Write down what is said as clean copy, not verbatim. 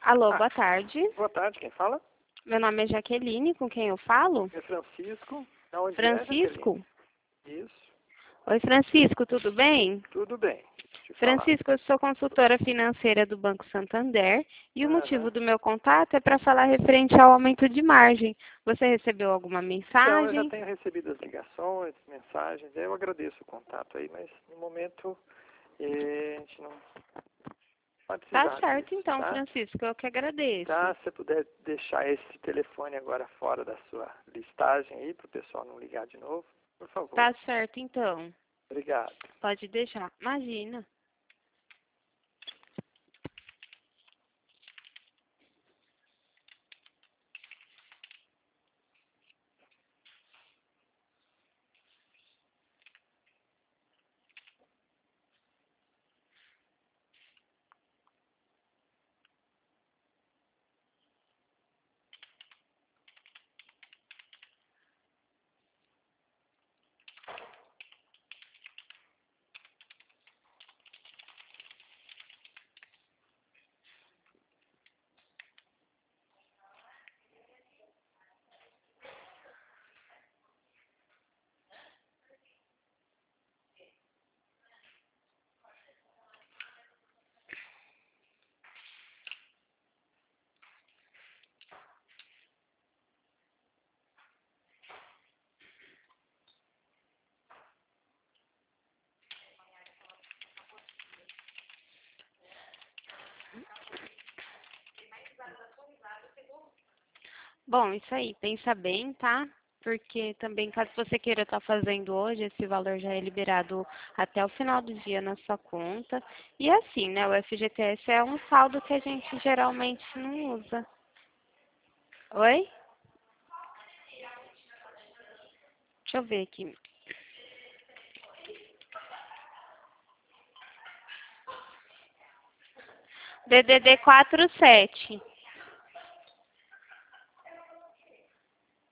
Alô, boa tarde. Boa tarde, quem fala? Meu nome é Jaqueline, com quem eu falo? É Francisco. Da onde Francisco? é, Isso, Oi, Francisco, tudo bem? tudo bem. Deixa eu Francisco, eu sou consultora financeira do Banco Santander e o motivo do meu contato é para falar referente ao aumento de margem. Você recebeu alguma Então, eu já mensagem? tenho recebido as ligações, mensagens, eu agradeço o contato aí, mas no momento a gente não vai Tá precisar certo disso, então, tá? Francisco, eu que agradeço. Tá, se você puder deixar esse telefone agora fora da sua listagem aí, para o pessoal não ligar de novo, por favor. Tá certo então. Obrigado. Pode deixar. Imagina. Bom, isso aí, pensa bem, tá? Porque também, caso você queira estar fazendo hoje, esse valor já é liberado até o final do dia na sua conta. E assim, né? O FGTS é um saldo que a gente geralmente não usa. Oi? Deixa eu ver aqui. DDD 47.